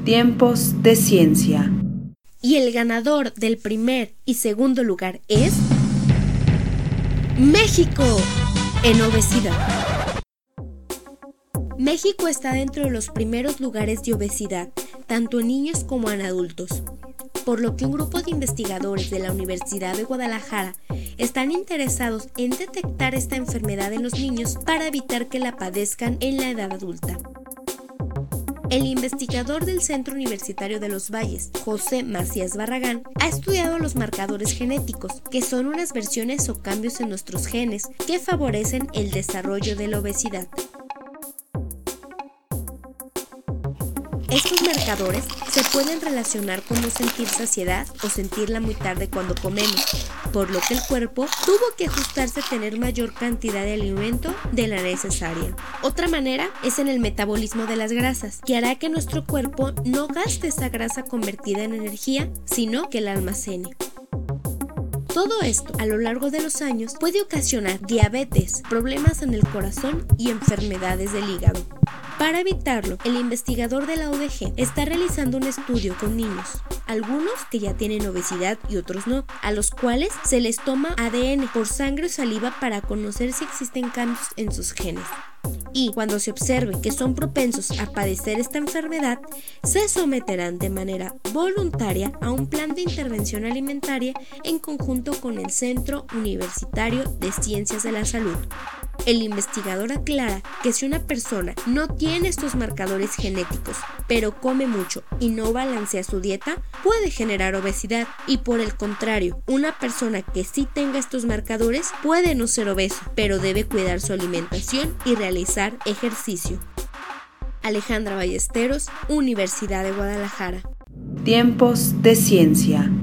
Tiempos de ciencia. Y el ganador del primer y segundo lugar es México en obesidad. México está dentro de los primeros lugares de obesidad, tanto en niños como en adultos, por lo que un grupo de investigadores de la Universidad de Guadalajara están interesados en detectar esta enfermedad en los niños para evitar que la padezcan en la edad adulta. El investigador del Centro Universitario de los Valles, José Macías Barragán, ha estudiado los marcadores genéticos, que son unas versiones o cambios en nuestros genes que favorecen el desarrollo de la obesidad. Estos marcadores se pueden relacionar con no sentir saciedad o sentirla muy tarde cuando comemos, por lo que el cuerpo tuvo que ajustarse a tener mayor cantidad de alimento de la necesaria. Otra manera es en el metabolismo de las grasas, que hará que nuestro cuerpo no gaste esa grasa convertida en energía, sino que la almacene. Todo esto, a lo largo de los años, puede ocasionar diabetes, problemas en el corazón y enfermedades del hígado. Para evitarlo, el investigador de la UDG está realizando un estudio con niños, algunos que ya tienen obesidad y otros no, a los cuales se les toma ADN por sangre o saliva para conocer si existen cambios en sus genes. Y cuando se observe que son propensos a padecer esta enfermedad, se someterán de manera voluntaria a un plan de intervención alimentaria en conjunto con el Centro Universitario de Ciencias de la Salud. El investigador aclara que si una persona no tiene estos marcadores genéticos, pero come mucho y no balancea su dieta, puede generar obesidad, y por el contrario, una persona que sí tenga estos marcadores puede no ser obeso, pero debe cuidar su alimentación y realizar ejercicio. Alejandra Ballesteros, Universidad de Guadalajara. Tiempos de ciencia.